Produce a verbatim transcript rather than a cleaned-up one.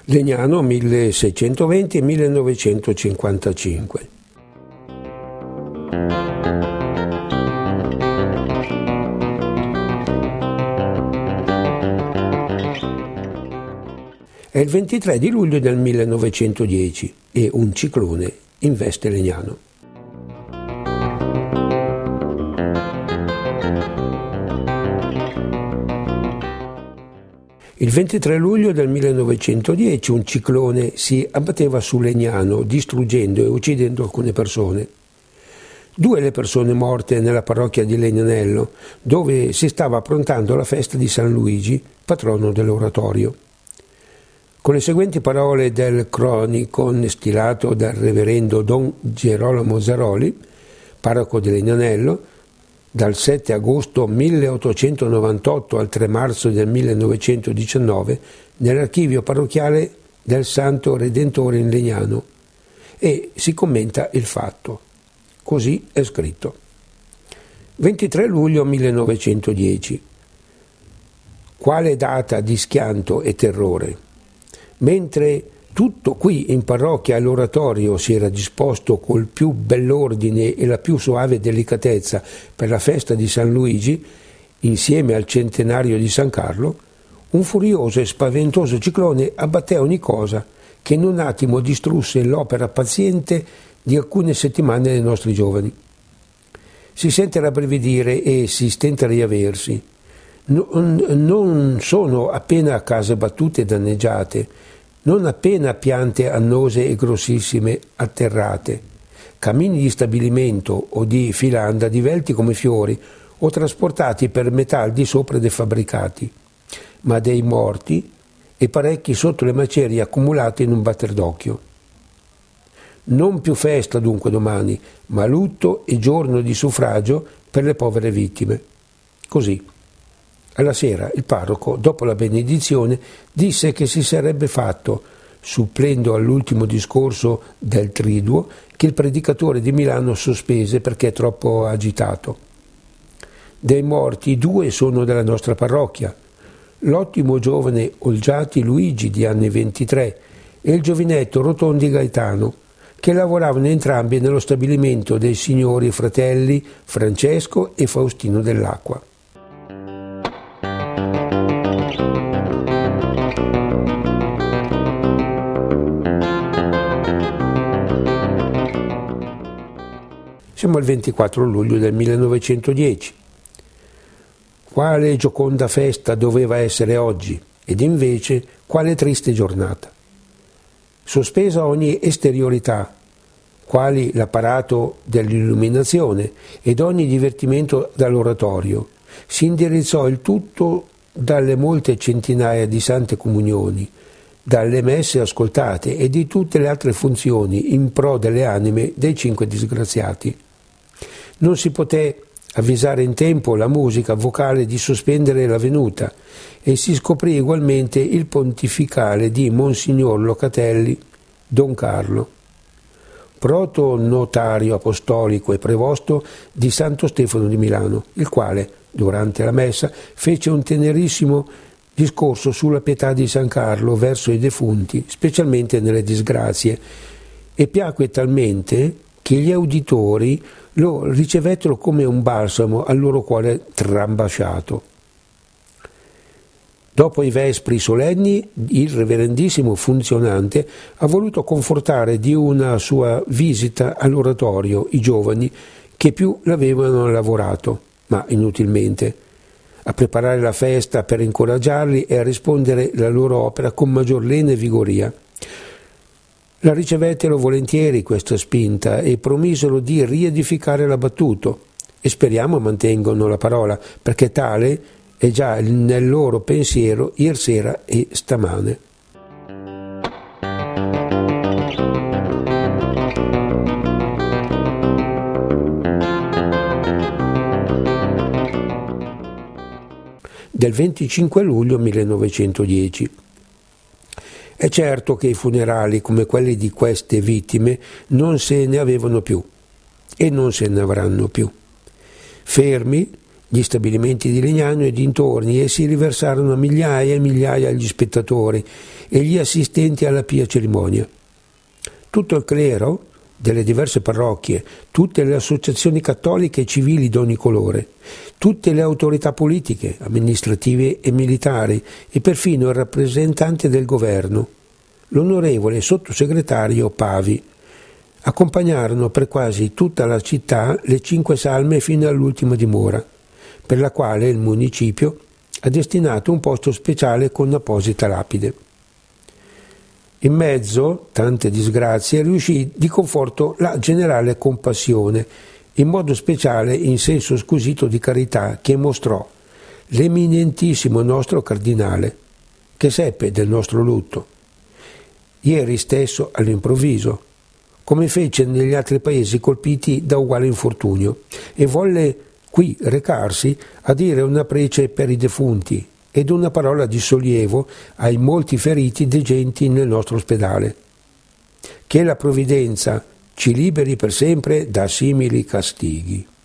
Legnano milleseicentoventi millenovecentocinquantacinque. È il ventitré di luglio del millenovecentodieci e un ciclone investe Legnano. Il ventitré luglio del millenovecentodieci un ciclone si abbatteva su Legnano, distruggendo e uccidendo alcune persone. Due le persone morte nella parrocchia di Legnanello, dove si stava approntando la festa di San Luigi, patrono dell'oratorio. Con le seguenti parole del cronicon stilato dal reverendo Don Gerolamo Zaroli, parroco di Legnanello, dal sette agosto milleottocentonovantotto al tre marzo del millenovecentodiciannove nell'archivio parrocchiale del Santo Redentore in Legnano, e si commenta il fatto. Così è scritto. ventitré luglio millenovecentodieci. Quale data di schianto e terrore! Mentre tutto qui in parrocchia all'oratorio si era disposto col più bell'ordine e la più soave delicatezza per la festa di San Luigi, insieme al centenario di San Carlo, un furioso e spaventoso ciclone abbatté ogni cosa, che in un attimo distrusse l'opera paziente di alcune settimane dei nostri giovani. Si sente rabbrividire e si stenta a riaversi. Non sono appena case battute e danneggiate, non appena piante annose e grossissime atterrate, camini di stabilimento o di filanda divelti come fiori o trasportati per metà al di sopra dei fabbricati, ma dei morti e parecchi sotto le macerie accumulate in un batter d'occhio. Non più festa dunque domani, ma lutto e giorno di suffragio per le povere vittime. Così. Alla sera il parroco, dopo la benedizione, disse che si sarebbe fatto, supplendo all'ultimo discorso del Triduo, che il predicatore di Milano sospese perché troppo agitato. Dei morti due sono della nostra parrocchia, l'ottimo giovane Olgiati Luigi di anni ventitré e il giovinetto Rotondi Gaetano, che lavoravano entrambi nello stabilimento dei signori fratelli Francesco e Faustino dell'Acqua. Siamo al ventiquattro luglio del millenovecentodieci. Quale gioconda festa doveva essere oggi, ed invece quale triste giornata. Sospesa ogni esteriorità, quali l'apparato dell'illuminazione ed ogni divertimento dall'oratorio, si indirizzò il tutto dalle molte centinaia di sante comunioni, dalle messe ascoltate e di tutte le altre funzioni in pro delle anime dei cinque disgraziati. Non si poté avvisare in tempo la musica vocale di sospendere la venuta e si scoprì ugualmente il pontificale di Monsignor Locatelli, Don Carlo, proto notario apostolico e prevosto di Santo Stefano di Milano, il quale, durante la messa, fece un tenerissimo discorso sulla pietà di San Carlo verso i defunti, specialmente nelle disgrazie, e piacque talmente che gli uditori lo ricevettero come un balsamo al loro cuore trambasciato. Dopo i vespri solenni, il reverendissimo funzionante ha voluto confortare di una sua visita all'oratorio i giovani che più l'avevano lavorato, ma inutilmente, a preparare la festa per incoraggiarli e a rispondere la loro opera con maggior lena e vigoria. La ricevettero volentieri questa spinta e promisero di riedificare l'abbattuto, e speriamo mantengano la parola, perché tale è già nel loro pensiero iersera e stamane. Del venticinque luglio millenovecentodieci. È certo che i funerali come quelli di queste vittime non se ne avevano più e non se ne avranno più. Fermi gli stabilimenti di Legnano e dintorni e si riversarono a migliaia e migliaia gli spettatori e gli assistenti alla pia cerimonia. Tutto il clero delle diverse parrocchie, tutte le associazioni cattoliche e civili d'ogni colore, tutte le autorità politiche, amministrative e militari e perfino il rappresentante del governo, l'onorevole sottosegretario Pavi, accompagnarono per quasi tutta la città le cinque salme fino all'ultima dimora, per la quale il municipio ha destinato un posto speciale con apposita lapide. In mezzo, tante disgrazie, riuscì di conforto la generale compassione, in modo speciale in senso squisito di carità, che mostrò l'eminentissimo nostro cardinale, che seppe del nostro lutto, ieri stesso all'improvviso, come fece negli altri paesi colpiti da uguale infortunio, e volle qui recarsi a dire una prece per i defunti ed una parola di sollievo ai molti feriti degenti nel nostro ospedale. Che la provvidenza ci liberi per sempre da simili castighi.